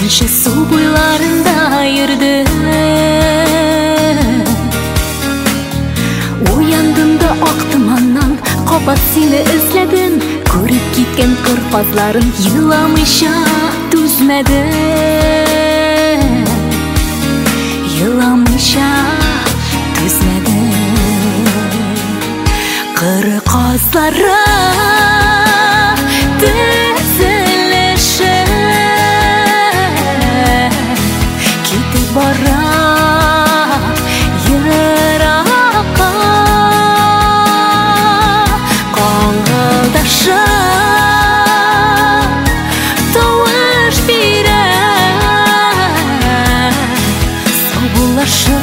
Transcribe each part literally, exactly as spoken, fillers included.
Қанша су бойларында айырды. Uyandым da ақтыманнан қапат сені ізледім. Көріп кеткен қырпазларын йыламыйша түзмеді. Йыламыйша түзмеді. Қырқазлары тізіліші кетіп бара йыраққа. Қаңғылдашы тауыш бере саубылашы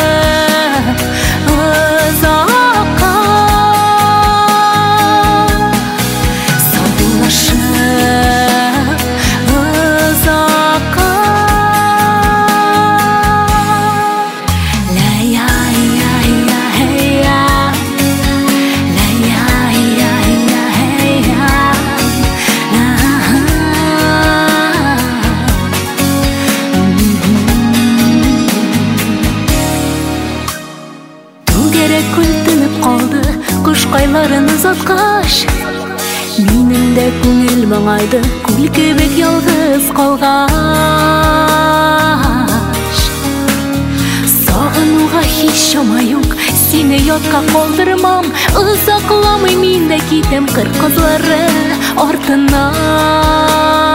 ұзаққа. Саубылашы ұзаққа. Ля-я-я-я-я-я, ля-я-я-я-я-я, а-а-а. Ту керек көл тынып қалды, құш қайларын ұзатқаш. Менің де көңіл маңайды, күлкібек ялғыз қалғаш. Сағынуға хиш шама yok, сені ятқа қалдырмам. Ұзақламай мен де кетем қыр қызлары артынан.